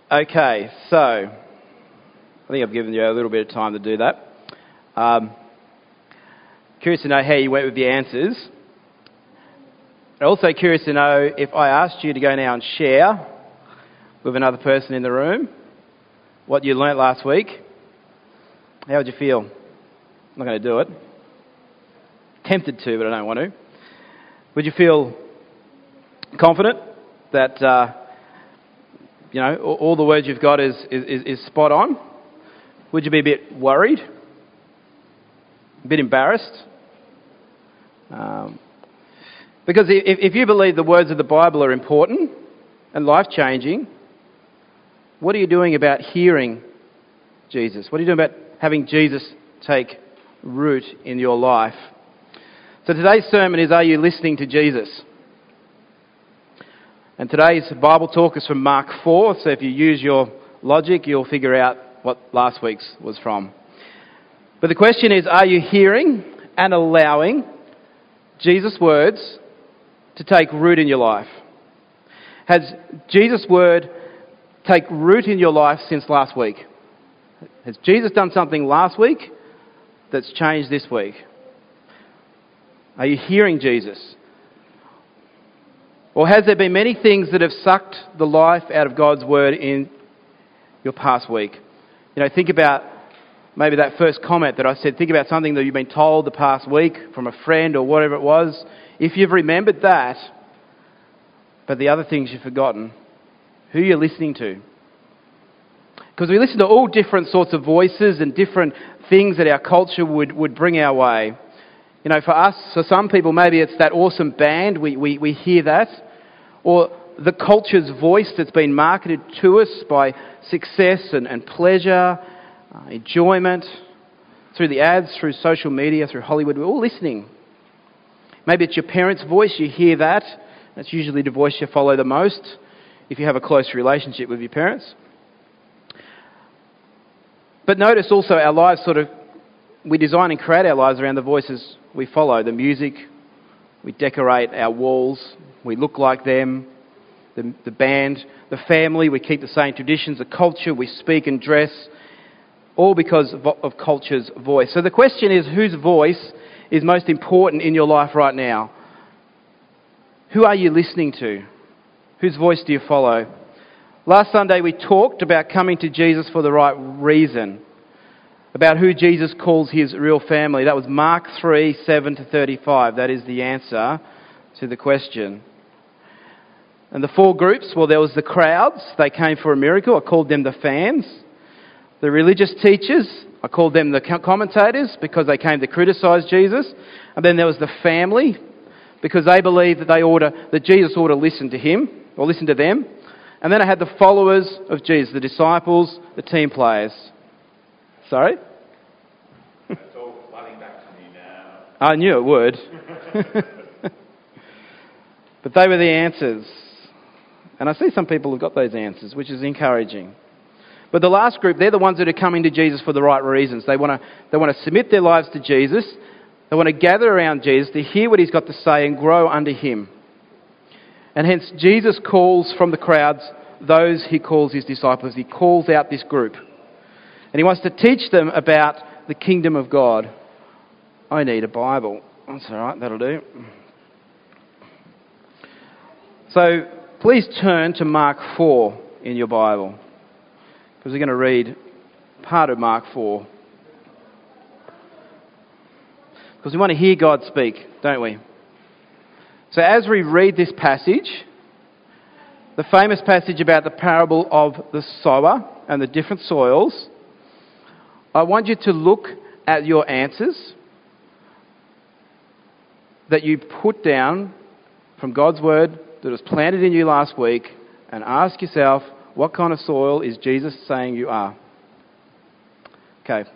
Okay, so I think I've given you a little bit of time to do that. Curious to know how you went with the answers. I'm also curious to know if I asked you to go now and share with another person in the room what you learnt last week. How would you feel? I'm not going to do it. Tempted to, but I don't want to. Would you feel confident that all the words you've got is spot on? Would you be a bit worried? A bit embarrassed? Because if you believe the words of the Bible are important and life-changing, what are you doing about hearing Jesus? What are you doing about having Jesus take root in your life? So today's sermon is, are you listening to Jesus? And today's Bible talk is from Mark 4, so if you use your logic, you'll figure out what last week's was from. But the question is, are you hearing and allowing Jesus' words to take root in your life? Has Jesus' word take root in your life since last week? Has Jesus done something last week that's changed this week? Are you hearing Jesus? Or has there been many things that have sucked the life out of God's word in your past week? Think about maybe that first comment that I said. Think about something that you've been told the past week from a friend or whatever it was. If you've remembered that, but the other things you've forgotten, who you're listening to. Because we listen to all different sorts of voices and different things that our culture would bring our way. For us, for some people, maybe it's that awesome band, we hear that. Or the culture's voice that's been marketed to us by success and pleasure, enjoyment, through the ads, through social media, through Hollywood. We're all listening. Maybe it's your parents' voice, you hear that. That's usually the voice you follow the most if you have a close relationship with your parents. But notice also our lives we design and create our lives around the voices we follow. The music, we decorate our walls, we look like them. The band, the family, we keep the same traditions. The culture, we speak and dress, all because of culture's voice. So the question is, whose voice is most important in your life right now? Who are you listening to? Whose voice do you follow? Last Sunday we talked about coming to Jesus for the right reason, about who Jesus calls his real family. That was Mark 3, 7-35. That is the answer to the question. And the four groups, there was the crowds. They came for a miracle. I called them the fans. The religious teachers, I called them the commentators because they came to criticise Jesus. And then there was the family because they believed that Jesus ought to listen to him or listen to them. And then I had the followers of Jesus, the disciples, the team players. Sorry? It's all flooding back to me now. I knew it would. But they were the answers. And I see some people have got those answers, which is encouraging. But the last group, they're the ones that are coming to Jesus for the right reasons. They want to submit their lives to Jesus. They want to gather around Jesus to hear what he's got to say and grow under him. And hence Jesus calls from the crowds those he calls his disciples. He calls out this group. And he wants to teach them about the kingdom of God. I need a Bible. That's all right, that'll do. So please turn to Mark 4 in your Bible, because we're going to read part of Mark 4. Because we want to hear God speak, don't we? So as we read this passage, the famous passage about the parable of the sower and the different soils, I want you to look at your answers that you put down from God's word that was planted in you last week and ask yourself, what kind of soil is Jesus saying you are? Okay.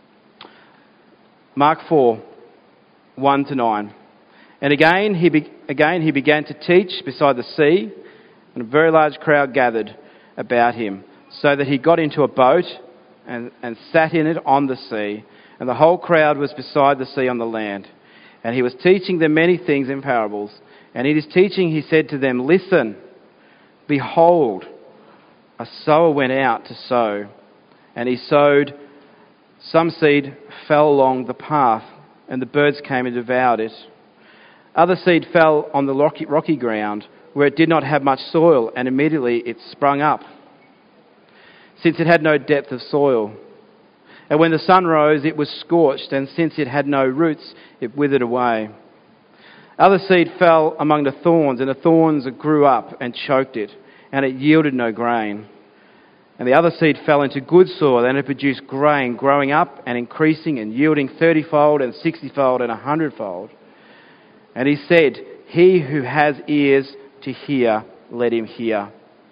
Mark 4, 1-9. And again he began to teach beside the sea, and a very large crowd gathered about him, so that he got into a boat and sat in it on the sea, and the whole crowd was beside the sea on the land. And he was teaching them many things in parables. And in his teaching he said to them, "Listen, behold, a sower went out to sow, and he sowed. Some seed fell along the path, and the birds came and devoured it. Other seed fell on the rocky ground, where it did not have much soil, and immediately it sprung up, since it had no depth of soil. And when the sun rose, it was scorched, and since it had no roots, it withered away. Other seed fell among the thorns, and the thorns grew up and choked it, and it yielded no grain. And the other seed fell into good soil, and it produced grain, growing up and increasing and yielding 30-fold and 60-fold and 100-fold. And he said, "He who has ears to hear, let him hear."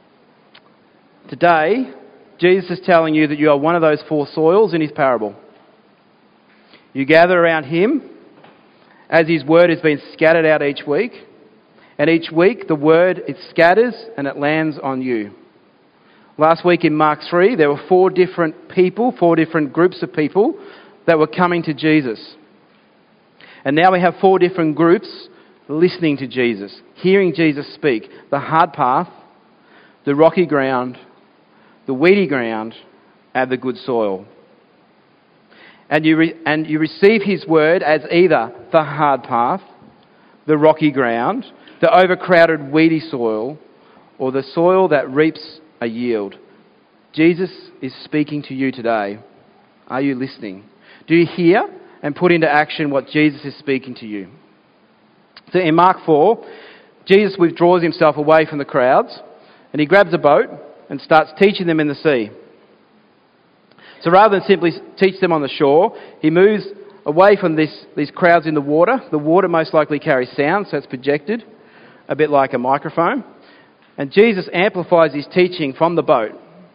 Today, Jesus is telling you that you are one of those four soils in his parable. You gather around him as his word has been scattered out each week. And each week the word, it scatters and it lands on you. Last week in Mark 3, there were four different groups of people that were coming to Jesus. And now we have four different groups listening to Jesus, hearing Jesus speak. The hard path, the rocky ground, the weedy ground, and the good soil. And you receive his word as either the hard path, the rocky ground, the overcrowded weedy soil, or the soil that reaps a yield. Jesus is speaking to you today. Are you listening? Do you hear and put into action what Jesus is speaking to you? So in Mark 4, Jesus withdraws himself away from the crowds, and he grabs a boat and starts teaching them in the sea. So rather than simply teach them on the shore, he moves away from these crowds in the water. The water most likely carries sound, so it's projected, a bit like a microphone. And Jesus amplifies his teaching from the boat.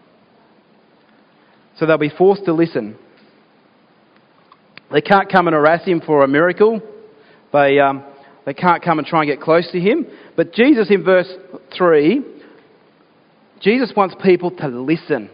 So they'll be forced to listen. They can't come and harass him for a miracle. They can't come and try and get close to him. But Jesus, in verse 3, Jesus wants people to listen.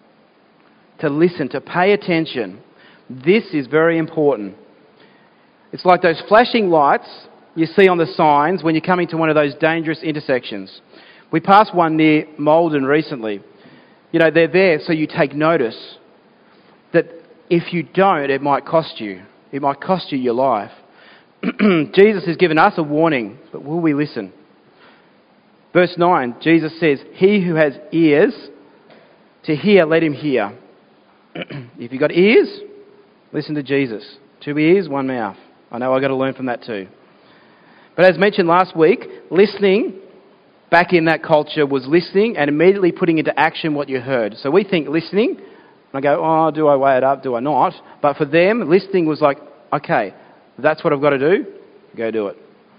To pay attention. This is very important. It's like those flashing lights you see on the signs when you're coming to one of those dangerous intersections. We passed one near Maldon recently. You know, they're there so you take notice that if you don't, it might cost you. It might cost you your life. Jesus has given us a warning, but will we listen? Verse 9, Jesus says, "He who has ears to hear, let him hear." If you've got ears, listen to Jesus. 2 ears, 1 mouth. I know I've got to learn from that too. But as mentioned last week, listening back in that culture was listening and immediately putting into action what you heard. So we think listening, and I go, oh, do I weigh it up? Do I not? But for them, listening was like, okay, that's what I've got to do. Go do it.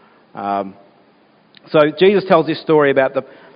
So Jesus tells this story about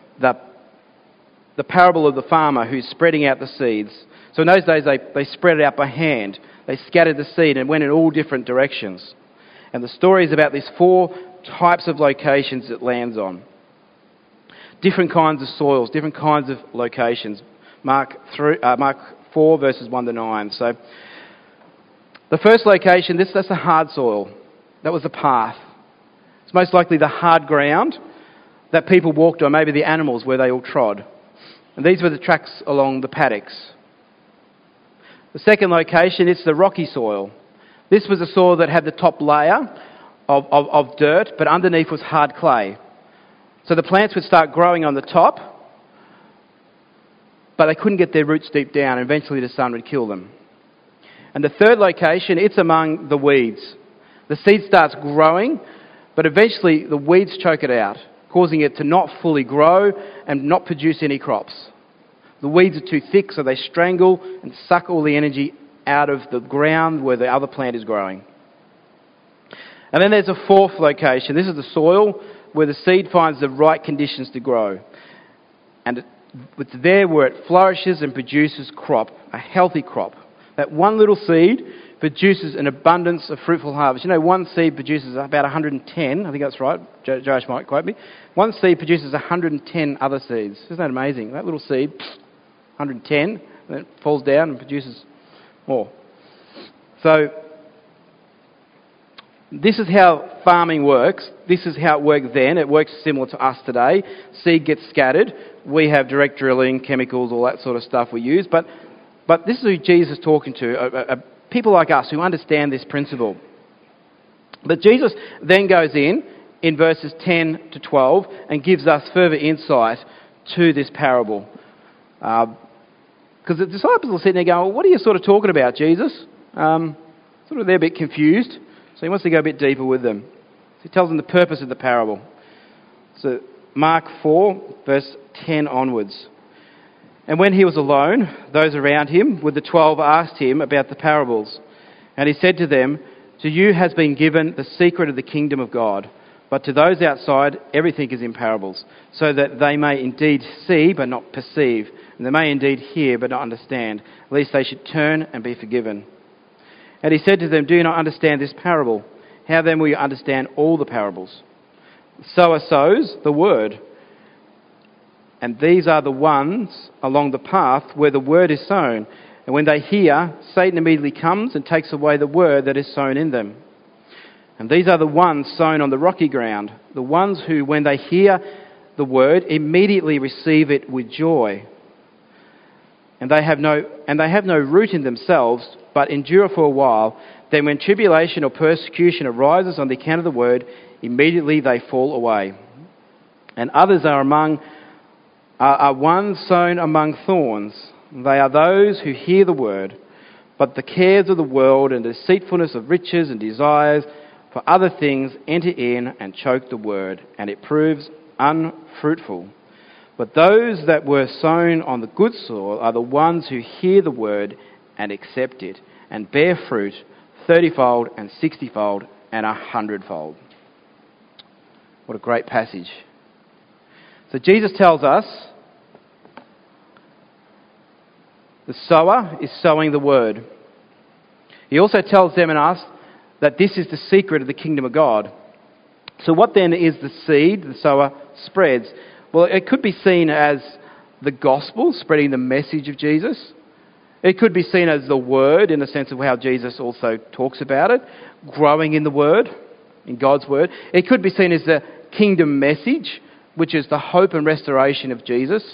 the parable of the farmer who's spreading out the seeds. So in those days, they spread it out by hand. They scattered the seed and went in all different directions. And the story is about these four types of locations it lands on. Different kinds of soils, different kinds of locations. Mark 4, verses 1 to 9. So the first location, that's the hard soil. That was the path. It's most likely the hard ground that people walked on, maybe the animals where they all trod. And these were the tracks along the paddocks. The second location, it's the rocky soil. This was a soil that had the top layer of dirt, but underneath was hard clay. So the plants would start growing on the top, but they couldn't get their roots deep down, and eventually the sun would kill them. And the third location, it's among the weeds. The seed starts growing, but eventually the weeds choke it out, causing it to not fully grow and not produce any crops. The weeds are too thick, so they strangle and suck all the energy out of the ground where the other plant is growing. And then there's a fourth location. This is the soil where the seed finds the right conditions to grow. And it's there where it flourishes and produces crop, a healthy crop. That one little seed produces an abundance of fruitful harvest. You know, one seed produces about 110, I think that's right, Josh might quote me. One seed produces 110 other seeds. Isn't that amazing? That little seed, 110, and then it falls down and produces more. So This is how farming works. This is how it worked then. It works similar to us today. Seed gets scattered. We have direct drilling, chemicals, all that sort of stuff we use. But this is who Jesus is talking to, people like us who understand this principle. But Jesus then goes in verses 10 to 12, and gives us further insight to this parable. Because the disciples are sitting there going, well, what are you sort of talking about, Jesus? Sort of they're a bit confused. So he wants to go a bit deeper with them. So he tells them the purpose of the parable. So Mark 4, verse 10 onwards. And when he was alone, those around him with the 12 asked him about the parables. And he said to them, to you has been given the secret of the kingdom of God. But to those outside, everything is in parables, so that they may indeed see but not perceive, and they may indeed hear but not understand, lest they should turn and be forgiven. And he said to them, do you not understand this parable? How then will you understand all the parables? The sower sows the word. And these are the ones along the path where the word is sown. And when they hear, Satan immediately comes and takes away the word that is sown in them. And these are the ones sown on the rocky ground, the ones who, when they hear the word, immediately receive it with joy. And they have no root in themselves, but endure for a while. Then when tribulation or persecution arises on the account of the word, immediately they fall away. And others are ones sown among thorns. They are those who hear the word, but the cares of the world and the deceitfulness of riches and desires for other things enter in and choke the word, and it proves unfruitful. But those that were sown on the good soil are the ones who hear the word and accept it, and bear fruit 30-fold and 60-fold and 100-fold. What a great passage. So Jesus tells us the sower is sowing the word. He also tells them and us that this is the secret of the kingdom of God. So what then is the seed the sower spreads? Well, it could be seen as the gospel, spreading the message of Jesus. It could be seen as the word, in the sense of how Jesus also talks about it, growing in the word, in God's word. It could be seen as the kingdom message, which is the hope and restoration of Jesus.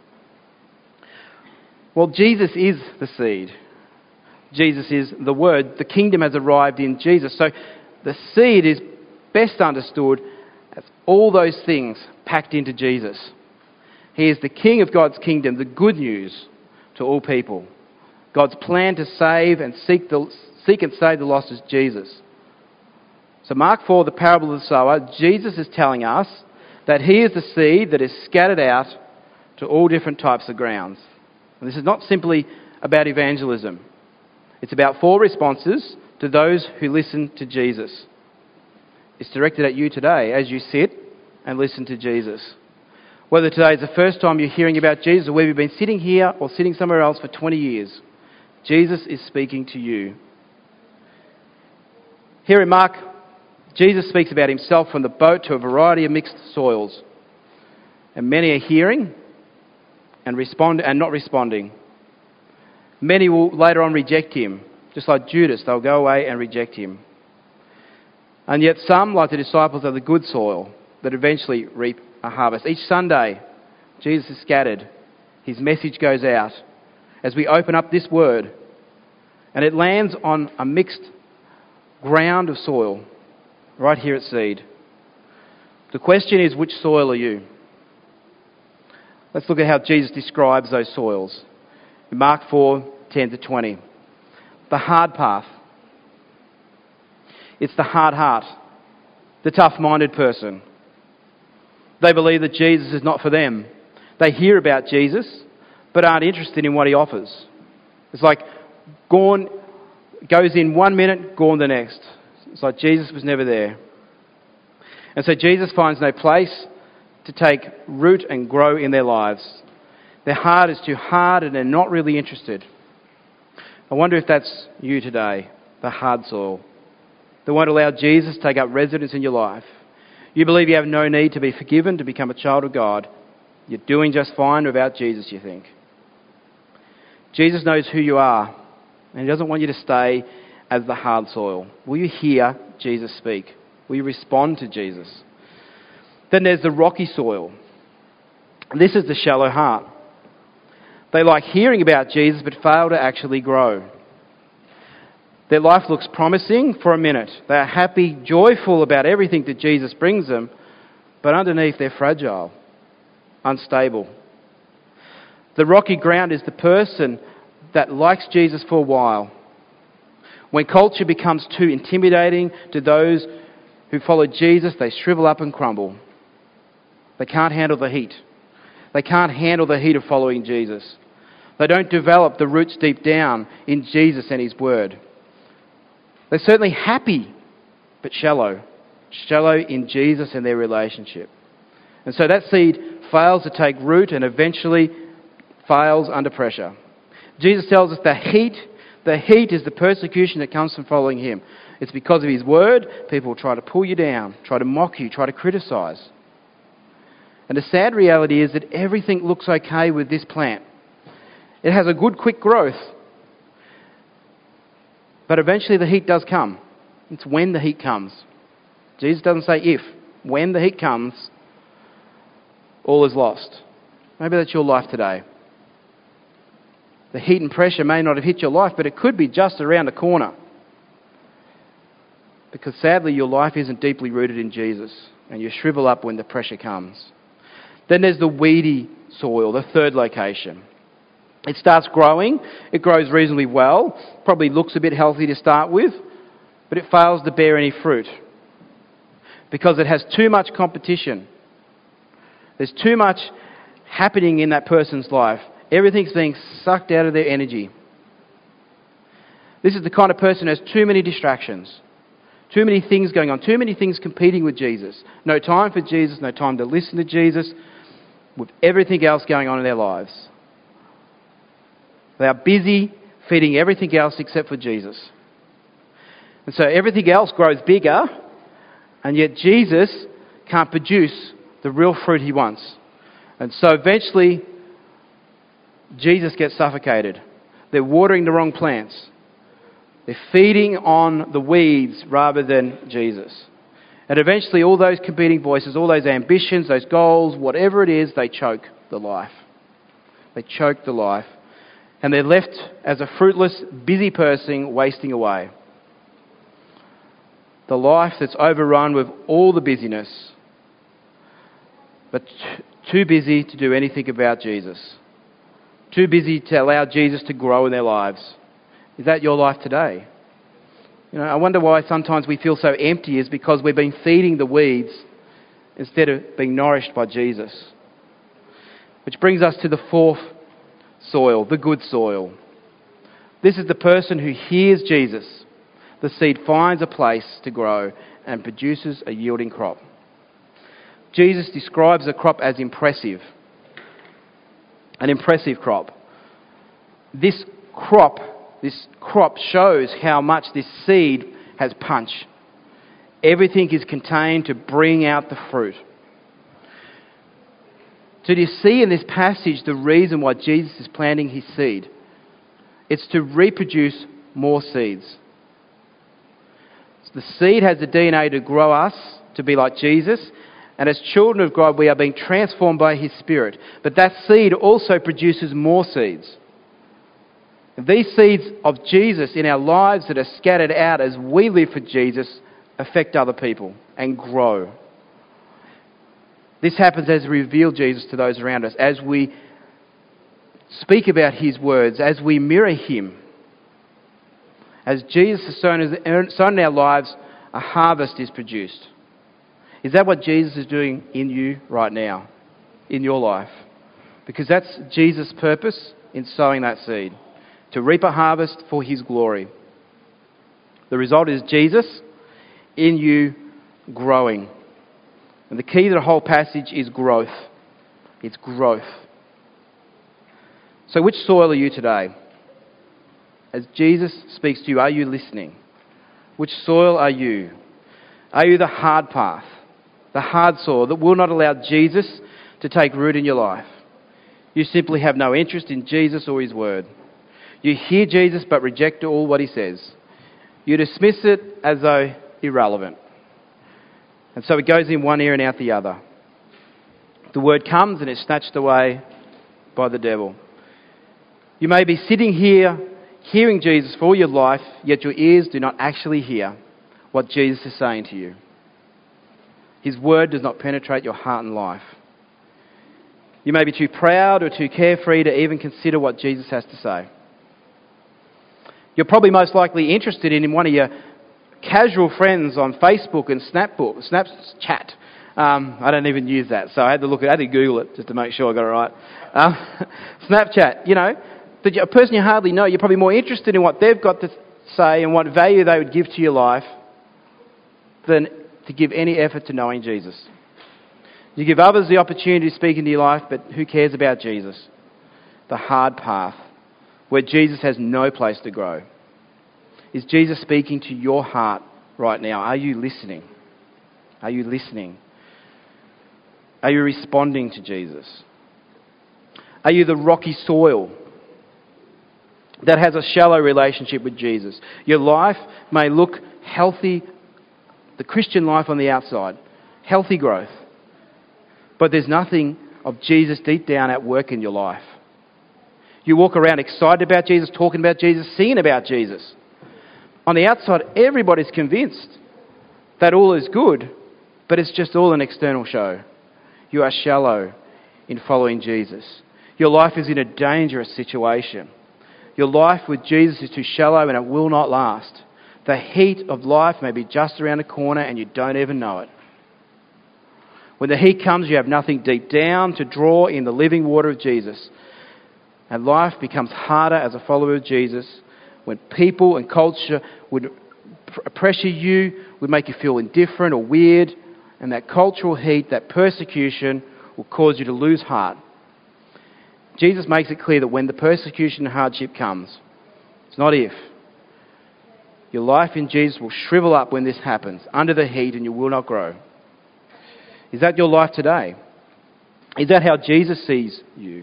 Well, Jesus is the seed. Jesus is the word. The kingdom has arrived in Jesus. So the seed is best understood as all those things packed into Jesus. He is the king of God's kingdom, the good news to all people. God's plan to save and seek and save the lost is Jesus. So Mark 4, the parable of the sower, Jesus is telling us that he is the seed that is scattered out to all different types of grounds. And this is not simply about evangelism. It's about 4 responses to those who listen to Jesus. It's directed at you today as you sit and listen to Jesus. Whether today is the first time you're hearing about Jesus, or whether you've been sitting here or sitting somewhere else for 20 years, Jesus is speaking to you. Here in Mark, Jesus speaks about himself from the boat to a variety of mixed soils. And many are hearing and not responding. Many will later on reject him. Just like Judas, they'll go away and reject him. And yet some, like the disciples, are the good soil that eventually reap a harvest. Each Sunday, Jesus is scattered. His message goes out as we open up this word, and it lands on a mixed ground of soil right here at Seed. The question is, which soil are you? Let's look at how Jesus describes those soils. In Mark 4, 10 to 20. The hard path. It's the hard heart, the tough-minded person. They believe that Jesus is not for them. They hear about Jesus, but aren't interested in what he offers. It's like goes in 1 minute, gone the next. It's like Jesus was never there. And so Jesus finds no place to take root and grow in their lives. Their heart is too hard and they're not really interested. I wonder if that's you today, the hard soil. That won't allow Jesus to take up residence in your life. You believe you have no need to be forgiven to become a child of God. You're doing just fine without Jesus, you think. Jesus knows who you are, and he doesn't want you to stay as the hard soil? Will you hear Jesus speak? Will you respond to Jesus? Then there's the rocky soil. This is the shallow heart. They like hearing about Jesus but fail to actually grow. Their life looks promising for a minute. They are happy, joyful about everything that Jesus brings them, but underneath they're fragile, unstable. The rocky ground is the person that likes Jesus for a while. When culture becomes too intimidating to those who follow Jesus, they shrivel up and crumble. They can't handle the heat. They can't handle the heat of following Jesus. They don't develop the roots deep down in Jesus and His Word. They're certainly happy, but shallow. Shallow in Jesus and their relationship. And so that seed fails to take root and eventually fails under pressure. Jesus tells us the heat is the persecution that comes from following Him. It's because of His Word. People try to pull you down, try to mock you, try to criticise. And the sad reality is that everything looks okay with this plant. It has a good, quick growth. But eventually the heat does come. It's when the heat comes. Jesus doesn't say if. When the heat comes, all is lost. Maybe that's your life today. The heat and pressure may not have hit your life, but it could be just around the corner. Because sadly, your life isn't deeply rooted in Jesus, and you shrivel up when the pressure comes. Then there's the weedy soil, the third location. It starts growing. It grows reasonably well. Probably looks a bit healthy to start with, but it fails to bear any fruit because it has too much competition. There's too much happening in that person's life. Everything's being sucked out of their energy. This is the kind of person who has too many distractions, too many things going on, too many things competing with Jesus. No time for Jesus, no time to listen to Jesus, with everything else going on in their lives. They are busy feeding everything else except for Jesus. And so everything else grows bigger, and yet Jesus can't produce the real fruit He wants. And so eventually, Jesus gets suffocated. They're watering the wrong plants. They're feeding on the weeds rather than Jesus. And eventually all those competing voices, all those ambitions, those goals, whatever it is, they choke the life. They choke the life. And they're left as a fruitless, busy person wasting away. The life that's overrun with all the busyness, but too busy to do anything about Jesus. Too busy to allow Jesus to grow in their lives. Is that your life today? I wonder why sometimes we feel so empty is because we've been feeding the weeds instead of being nourished by Jesus. Which brings us to the fourth soil, the good soil. This is the person who hears Jesus. The seed finds a place to grow and produces a yielding crop. Jesus describes the crop as impressive. An impressive crop. This crop shows how much this seed has punch. Everything is contained to bring out the fruit. So do you see in this passage the reason why Jesus is planting His seed? It's to reproduce more seeds. So the seed has the DNA to grow us to be like Jesus, and as children of God we are being transformed by His Spirit. But that seed also produces more seeds. And these seeds of Jesus in our lives that are scattered out as we live for Jesus affect other people and grow. This happens as we reveal Jesus to those around us, as we speak about His words, as we mirror Him. As Jesus is sown in our lives, a harvest is produced. Is that what Jesus is doing in you right now, in your life? Because that's Jesus' purpose in sowing that seed, to reap a harvest for His glory. The result is Jesus in you growing. And the key to the whole passage is growth. It's growth. So which soil are you today? As Jesus speaks to you, are you listening? Which soil are you? Are you the hard path, the hard soil that will not allow Jesus to take root in your life? You simply have no interest in Jesus or His word. You hear Jesus but reject all what He says. You dismiss it as though irrelevant. And so it goes in one ear and out the other. The word comes and it's snatched away by the devil. You may be sitting here hearing Jesus for all your life, yet your ears do not actually hear what Jesus is saying to you. His word does not penetrate your heart and life. You may be too proud or too carefree to even consider what Jesus has to say. You're probably most likely interested in one of your casual friends on Facebook and Snapchat. I don't even use that, so I had to Google it just to make sure I got it right. Snapchat, a person you hardly know, you're probably more interested in what they've got to say and what value they would give to your life than to give any effort to knowing Jesus. You give others the opportunity to speak into your life, but who cares about Jesus? The hard path, where Jesus has no place to grow. Is Jesus speaking to your heart right now? Are you listening? Are you listening? Are you responding to Jesus? Are you the rocky soil that has a shallow relationship with Jesus? Your life may look healthy, the Christian life on the outside, healthy growth, but there's nothing of Jesus deep down at work in your life. You walk around excited about Jesus, talking about Jesus, singing about Jesus. On the outside, everybody's convinced that all is good, but it's just all an external show. You are shallow in following Jesus. Your life is in a dangerous situation. Your life with Jesus is too shallow and it will not last. The heat of life may be just around the corner and you don't even know it. When the heat comes, you have nothing deep down to draw in the living water of Jesus. And life becomes harder as a follower of Jesus when people and culture would pressure you, would make you feel indifferent or weird, and that cultural heat, that persecution will cause you to lose heart. Jesus makes it clear that when the persecution and hardship comes, it's not if. Your life in Jesus will shrivel up when this happens, under the heat, and you will not grow. Is that your life today? Is that how Jesus sees you?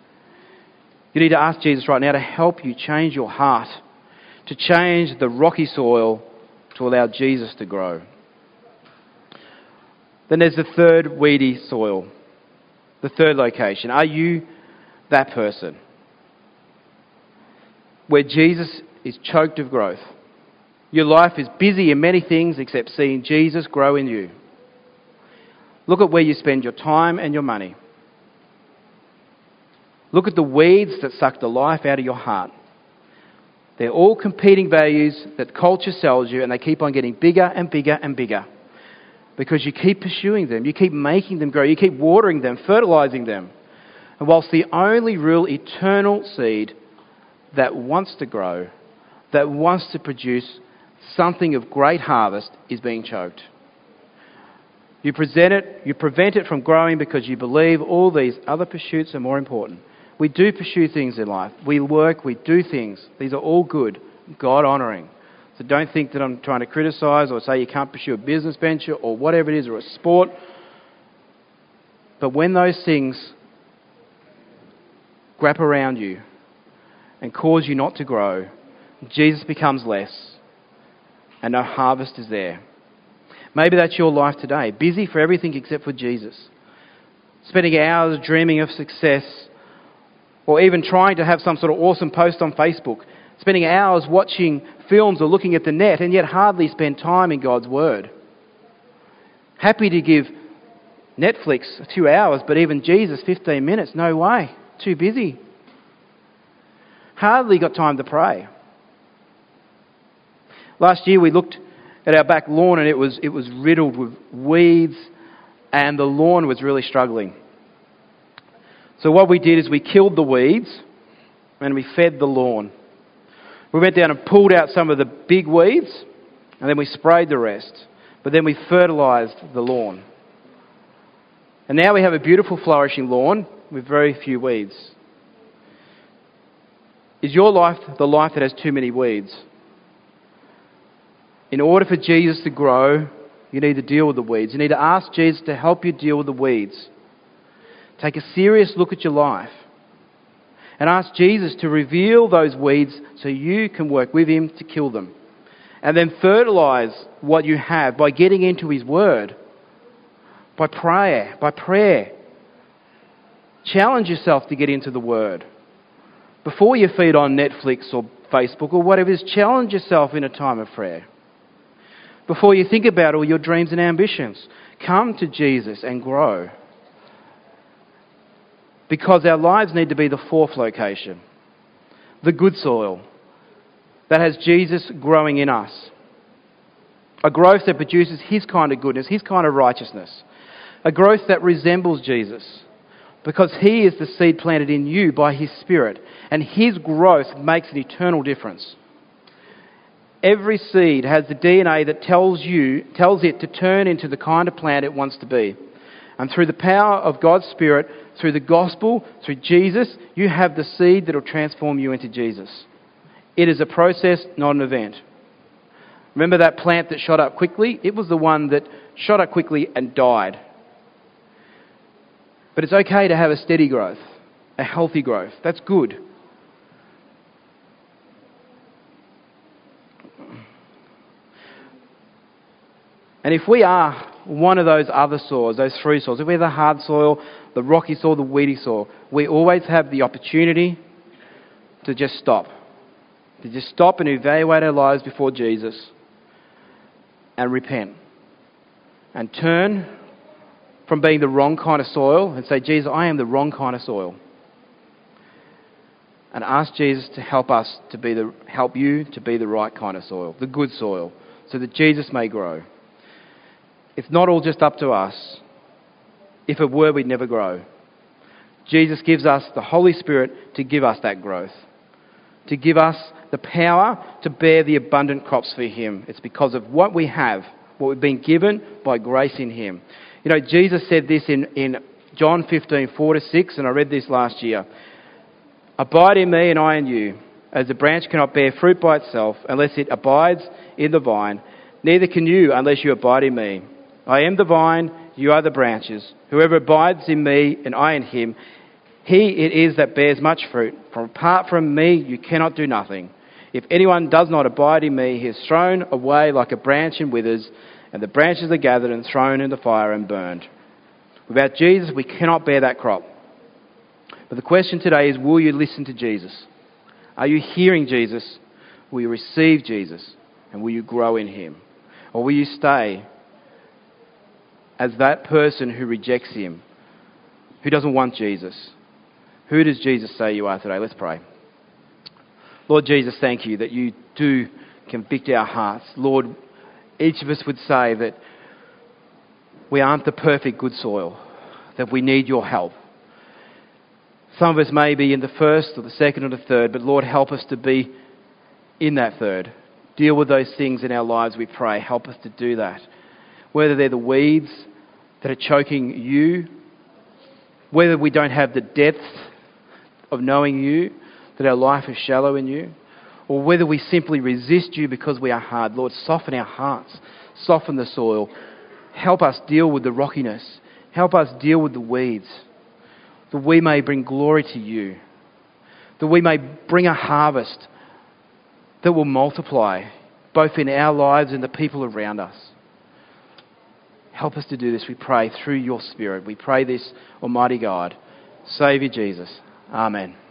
You need to ask Jesus right now to help you change your heart, to change the rocky soil to allow Jesus to grow. Then there's the third weedy soil, the third location. Are you that person where Jesus is choked of growth? Your life is busy in many things except seeing Jesus grow in you. Look at where you spend your time and your money. Look at the weeds that suck the life out of your heart. They're all competing values that culture sells you, and they keep on getting bigger and bigger and bigger because you keep pursuing them. You keep making them grow. You keep watering them, fertilizing them. And whilst the only real eternal seed that wants to grow, that wants to produce something of great harvest, is being choked. You prevent it from growing because you believe all these other pursuits are more important. We do pursue things in life. We work, we do things. These are all good, God-honouring. So don't think that I'm trying to criticise or say you can't pursue a business venture or whatever it is, or a sport. But when those things wrap around you and cause you not to grow, Jesus becomes less and no harvest is there. Maybe that's your life today, busy for everything except for Jesus. Spending hours dreaming of success, or even trying to have some sort of awesome post on Facebook. Spending hours watching films or looking at the net, and yet hardly spend time in God's Word. Happy to give Netflix 2 hours, but even Jesus 15 minutes, no way. Too busy. Hardly got time to pray. Last year we looked at our back lawn and it was riddled with weeds and the lawn was really struggling. So what we did is we killed the weeds and we fed the lawn. We went down and pulled out some of the big weeds and then we sprayed the rest. But then we fertilised the lawn. And now we have a beautiful flourishing lawn with very few weeds. Is your life the life that has too many weeds? In order for Jesus to grow, you need to deal with the weeds. You need to ask Jesus to help you deal with the weeds. Take a serious look at your life and ask Jesus to reveal those weeds so you can work with him to kill them. And then fertilise what you have by getting into His Word, by prayer. Challenge yourself to get into the Word. Before you feed on Netflix or Facebook or whatever it is, challenge yourself in a time of prayer. Before you think about all your dreams and ambitions, come to Jesus and grow. Because our lives need to be the fourth location, the good soil that has Jesus growing in us. A growth that produces His kind of goodness, His kind of righteousness. A growth that resembles Jesus, because He is the seed planted in you by His Spirit, and His growth makes an eternal difference. Every seed has the DNA that tells it to turn into the kind of plant it wants to be. And through the power of God's Spirit, through the gospel, through Jesus, you have the seed that will transform you into Jesus. It is a process, not an event. Remember that plant that shot up quickly? It was the one that shot up quickly and died. But it's okay to have a steady growth, a healthy growth. That's good. And if we are one of those other soils, those three soils, if we're the hard soil, the rocky soil, the weedy soil, we always have the opportunity to just stop. To just stop and evaluate our lives before Jesus and repent. And turn from being the wrong kind of soil and say, Jesus, I am the wrong kind of soil. And ask Jesus to help you to be the right kind of soil, the good soil, so that Jesus may grow. It's not all just up to us. If it were, we'd never grow. Jesus gives us the Holy Spirit to give us that growth, to give us the power to bear the abundant crops for Him. It's because of what we have, what we've been given by grace in Him. You know, Jesus said this in John 15:4-6, and I read this last year. Abide in me and I in you, as the branch cannot bear fruit by itself unless it abides in the vine, neither can you unless you abide in me. I am the vine, you are the branches. Whoever abides in me and I in him, he it is that bears much fruit. For apart from me, you cannot do nothing. If anyone does not abide in me, he is thrown away like a branch and withers, and the branches are gathered and thrown in the fire and burned. Without Jesus, we cannot bear that crop. But the question today is, will you listen to Jesus? Are you hearing Jesus? Will you receive Jesus? And will you grow in Him? Or will you stay as that person who rejects Him, who doesn't want Jesus? Who does Jesus say you are today? Let's pray. Lord Jesus, thank you that you do convict our hearts. Lord, each of us would say that we aren't the perfect good soil, that we need your help. Some of us may be in the first or the second or the third, but Lord, help us to be in that third. Deal with those things in our lives, we pray. Help us to do that. Whether they're the weeds that are choking you, whether we don't have the depth of knowing you, that our life is shallow in you, or whether we simply resist you because we are hard. Lord, soften our hearts, soften the soil. Help us deal with the rockiness. Help us deal with the weeds, that we may bring glory to you, that we may bring a harvest that will multiply both in our lives and the people around us. Help us to do this, we pray, through your Spirit. We pray this, Almighty God. Saviour Jesus. Amen.